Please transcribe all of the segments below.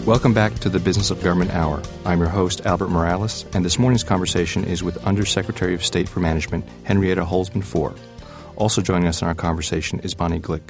Welcome back to the Business of Government Hour. I'm your host, Albert Morales, and this morning's conversation is with Undersecretary of State for Management, Henrietta Holzman-Fohr. Also joining us in our conversation is Bonnie Glick.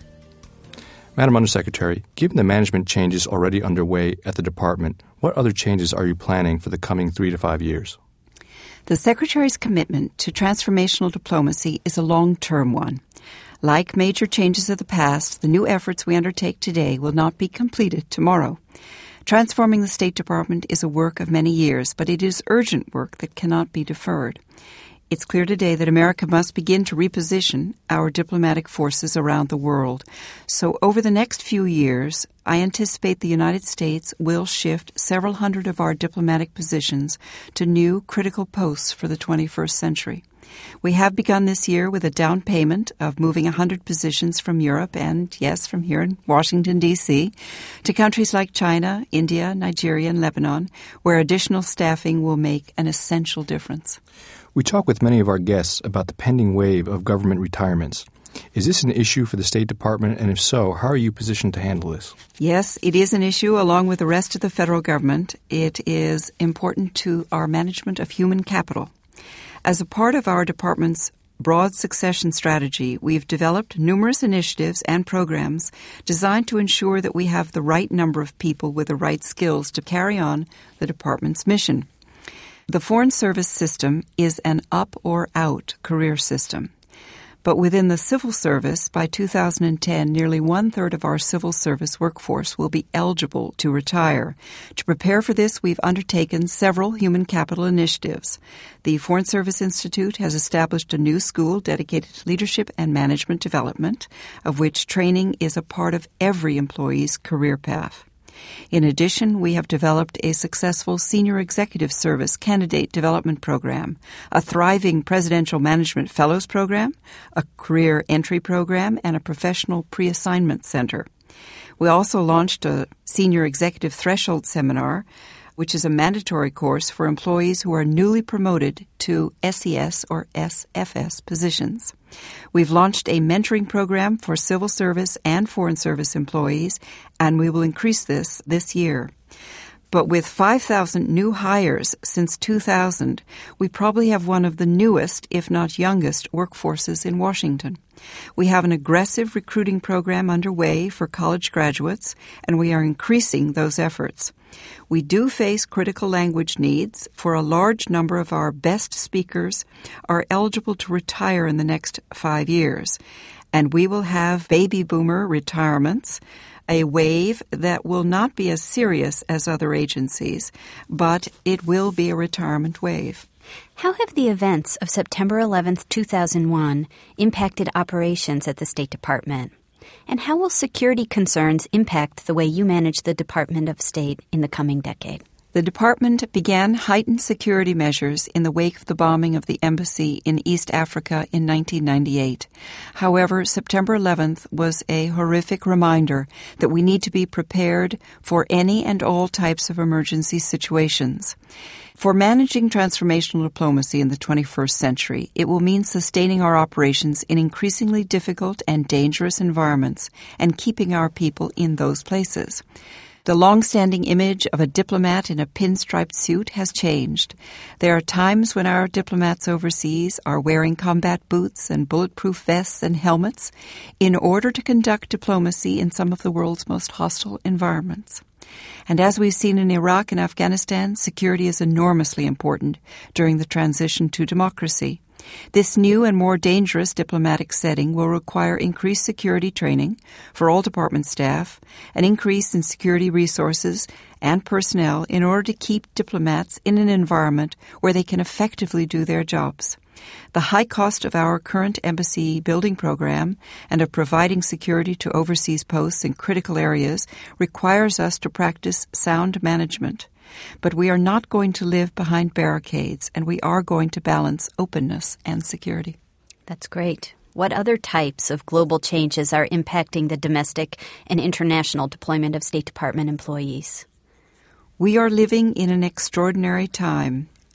Madam Undersecretary, given the management changes already underway at the department, what other changes are you planning for the coming 3 to 5 years? The Secretary's commitment to transformational diplomacy is a long-term one. Like major changes of the past, the new efforts we undertake today will not be completed tomorrow. Transforming the State Department is a work of many years, but it is urgent work that cannot be deferred. It's clear today that America must begin to reposition our diplomatic forces around the world. So over the next few years, I anticipate the United States will shift several hundred of our diplomatic positions to new critical posts for the 21st century. We have begun this year with a down payment of moving 100 positions from Europe and, yes, from here in Washington, D.C., to countries like China, India, Nigeria, and Lebanon, where additional staffing will make an essential difference. We talk with many of our guests about the pending wave of government retirements. Is this an issue for the State Department, and if so, how are you positioned to handle this? Yes, it is an issue along with the rest of the federal government. It is important to our management of human capital. As a part of our department's broad succession strategy, we've developed numerous initiatives and programs designed to ensure that we have the right number of people with the right skills to carry on the department's mission. The Foreign Service system is an up or out career system. But within the civil service, by 2010, nearly one-third of our civil service workforce will be eligible to retire. To prepare for this, we've undertaken several human capital initiatives. The Foreign Service Institute has established a new school dedicated to leadership and management development, of which training is a part of every employee's career path. In addition, we have developed a successful Senior Executive Service Candidate Development Program, a thriving Presidential Management Fellows Program, a Career Entry Program, and a Professional Pre-Assignment Center. We also launched a Senior Executive Threshold Seminar, which is a mandatory course for employees who are newly promoted to SES or SFS positions. We've launched a mentoring program for civil service and foreign service employees, and we will increase this year. But with 5,000 new hires since 2000, we probably have one of the newest, if not youngest, workforces in Washington. We have an aggressive recruiting program underway for college graduates, and we are increasing those efforts. We do face critical language needs, for a large number of our best speakers are eligible to retire in the next 5 years. And we will have baby boomer retirements, a wave that will not be as serious as other agencies, but it will be a retirement wave. How have the events of September 11th, 2001 impacted operations at the State Department? And how will security concerns impact the way you manage the Department of State in the coming decade? The department began heightened security measures in the wake of the bombing of the embassy in East Africa in 1998. However, September 11th was a horrific reminder that we need to be prepared for any and all types of emergency situations. For managing transformational diplomacy in the 21st century, it will mean sustaining our operations in increasingly difficult and dangerous environments and keeping our people in those places. The long-standing image of a diplomat in a pinstriped suit has changed. There are times when our diplomats overseas are wearing combat boots and bulletproof vests and helmets in order to conduct diplomacy in some of the world's most hostile environments. And as we've seen in Iraq and Afghanistan, security is enormously important during the transition to democracy. This new and more dangerous diplomatic setting will require increased security training for all department staff, an increase in security resources and personnel in order to keep diplomats in an environment where they can effectively do their jobs. The high cost of our current embassy building program and of providing security to overseas posts in critical areas requires us to practice sound management. But we are not going to live behind barricades, and we are going to balance openness and security. That's great. What other types of global changes are impacting the domestic and international deployment of State Department employees? We are living in an extraordinary time.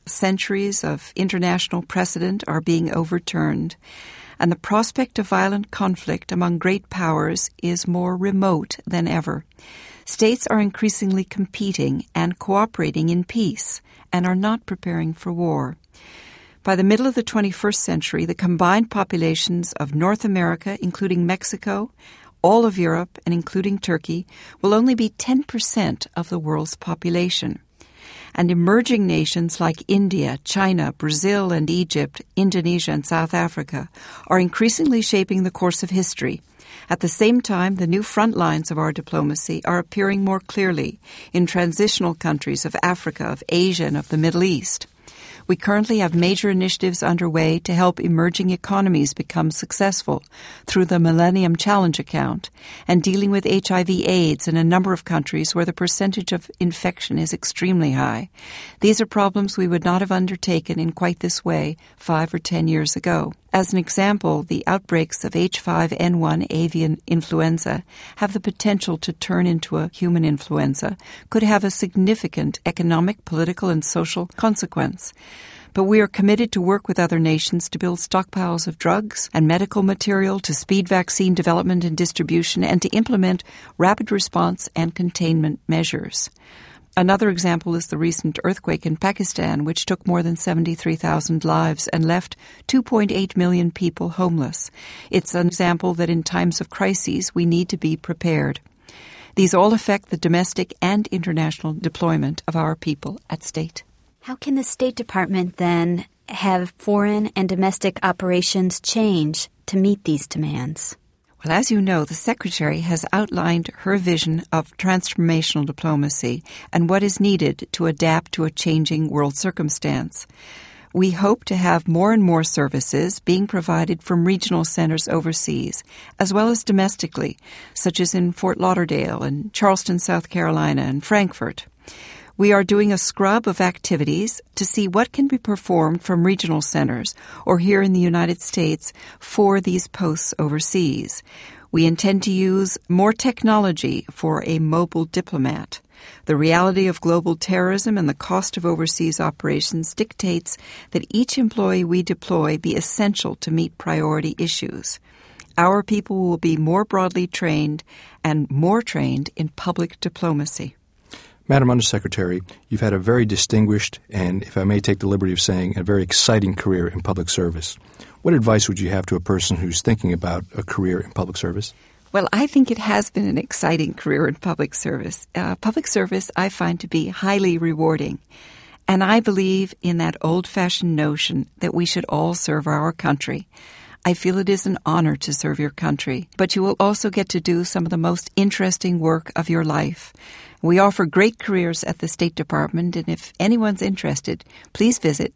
Centuries of international precedent are being overturned, and the prospect of violent conflict among great powers is more remote than ever. States are increasingly competing and cooperating in peace and are not preparing for war. By the middle of the 21st century, the combined populations of North America, including Mexico, all of Europe, and including Turkey, will only be 10% of the world's population. And emerging nations like India, China, Brazil, and Egypt, Indonesia, and South Africa are increasingly shaping the course of history. At the same time, the new front lines of our diplomacy are appearing more clearly in transitional countries of Africa, of Asia, and of the Middle East. We currently have major initiatives underway to help emerging economies become successful through the Millennium Challenge account and dealing with HIV/AIDS in a number of countries where the percentage of infection is extremely high. These are problems we would not have undertaken in quite this way 5 or 10 years ago. As an example, the outbreaks of H5N1 avian influenza have the potential to turn into a human influenza, could have a significant economic, political, and social consequence. But we are committed to work with other nations to build stockpiles of drugs and medical material, to speed vaccine development and distribution, and to implement rapid response and containment measures. Another example is the recent earthquake in Pakistan, which took more than 73,000 lives and left 2.8 million people homeless. It's an example that in times of crises we need to be prepared. These all affect the domestic and international deployment of our people at state. How can the State Department then have foreign and domestic operations change to meet these demands? Well, as you know, the Secretary has outlined her vision of transformational diplomacy and what is needed to adapt to a changing world circumstance. We hope to have more and more services being provided from regional centers overseas, as well as domestically, such as in Fort Lauderdale and Charleston, South Carolina, and Frankfurt. We are doing a scrub of activities to see what can be performed from regional centers or here in the United States for these posts overseas. We intend to use more technology for a mobile diplomat. The reality of global terrorism and the cost of overseas operations dictates that each employee we deploy be essential to meet priority issues. Our people will be more broadly trained and more trained in public diplomacy. Madam Undersecretary, you've had a very distinguished and, if I may take the liberty of saying, a very exciting career in public service. What advice would you have to a person who's thinking about a career in public service? Well, I think it has been an exciting career in public service. Public service I find to be highly rewarding. And I believe in that old-fashioned notion that we should all serve our country. I feel it is an honor to serve your country, but you will also get to do some of the most interesting work of your life. We offer great careers at the State Department, and if anyone's interested, please visit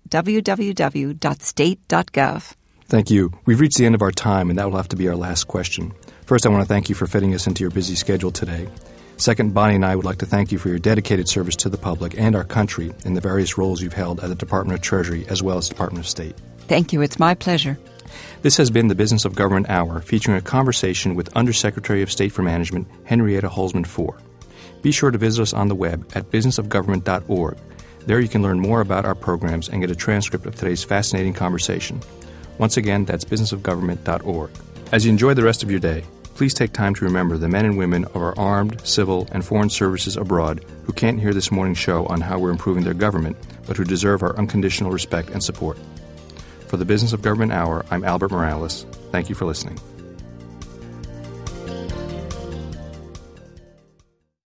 www.state.gov. Thank you. We've reached the end of our time, and that will have to be our last question. First, I want to thank you for fitting us into your busy schedule today. Second, Bonnie and I would like to thank you for your dedicated service to the public and our country in the various roles you've held at the Department of Treasury as well as Department of State. Thank you. It's my pleasure. This has been the Business of Government Hour, featuring a conversation with Undersecretary of State for Management, Henrietta Holzman IV. Be sure to visit us on the web at businessofgovernment.org. There you can learn more about our programs and get a transcript of today's fascinating conversation. Once again, that's businessofgovernment.org. As you enjoy the rest of your day, please take time to remember the men and women of our armed, civil, and foreign services abroad who can't hear this morning's show on how we're improving their government, but who deserve our unconditional respect and support. For the Business of Government Hour, I'm Albert Morales. Thank you for listening.